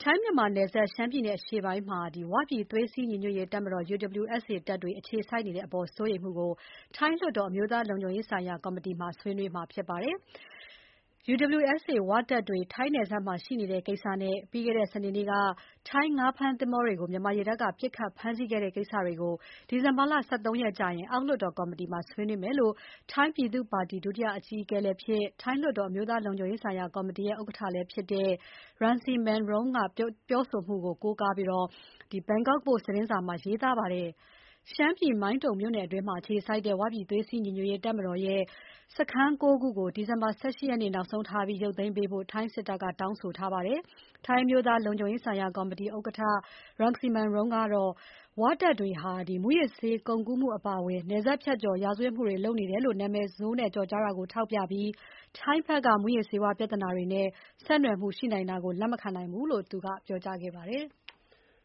ထိုင်းမြန်မာနယ်စပ် ရှမ်းပြည်နယ်အရှေ့ပိုင်းမှာ ဝပြည်သွေးစည်းညီညွတ်ရေးတပ်မတော် UWSA တပ်တွေ အခြေစိုက်နေတဲ့အပေါ် စိုးရိမ်မှုကို ထိုင်းလွှတ်တော် အမျိုးသားလုံခြုံရေးဆိုင်ရာကော်မတီမှာ ဆွေးနွေးမှာဖြစ်ပါတယ်။ UWSA ဝတပ်တွေ ထိုင်းနယ်စပ်မှာရှိနေတဲ့ကိစ္စနဲ့ ပြီးခဲ့တဲ့ စနေနေ့က ထိုင်းငါးဖမ်းသင်္ဘောတွေကို မြန်မာရေတပ်က ပစ်ခတ်ဖမ်းဆီးခဲ့တဲ့ကိစ္စတွေကို ဒီဇင်ဘာ ၁၃ ရက်ကျရင် အောက်လွှတ်တော်ကော်မတီမှာ ဆွေးနွေးမယ်လို့ ထိုင်းပြည်သူ့ပါတီ ဒုတိယအကြီးအကဲလည်းဖြစ် ထိုင်းလွှတ်တော် အမျိုးသားလုံခြုံရေးဆိုင်ရာကော်မတီရဲ့ ဥက္ကဋ္ဌလည်းဖြစ်တဲ့ Rangsiman Rome ကပြောဆိုမှုကို ကိုးကားပြီး Bangkok Post သတင်းစာမှာ ရေးသားပါတယ်။ ရှမ်းပြည် မိုင်းတုံမြို့နယ်အတွင်းမှာ အခြေစိုက်တဲ့ ဝပြည်သွေးစည်းညီညွတ်ရေးတပ်မတော်ရဲ့ စခန်း ၉ ခုကို ဒီဇင်ဘာ ၁၈ ရက်နေ့ နောက်ဆုံးထားပြီး ရုပ်သိမ်းပေးဖို့ ထိုင်းစစ်တပ်က တောင်းဆိုထားပါတယ်။ ထိုင်းအမျိုးသားလုံခြုံရေးဆိုင်ရာကော်မတီဥက္ကဋ္ဌ Rangsiman Rome ကတော့ ဝတပ်တွေဟာ မူးယစ်ဆေးကုန်ကူးမှုအပါအဝင် နယ်စပ်ဖြတ်ကျော် ရာဇဝတ်မှုတွေလုပ်နေတယ်လို့ နာမည်ဆိုးနဲ့ ကျော်ကြားတာကို ထောက်ပြပြီး ထိုင်းဘက်က မူးယစ်ဆေးဝါးပြဿနာတွေနဲ့ ဆက်နွယ်မှုရှိနိုင်တာကို လက်မခံနိုင်ဘူးလို့ သူကပြောကြားခဲ့ပါတယ်။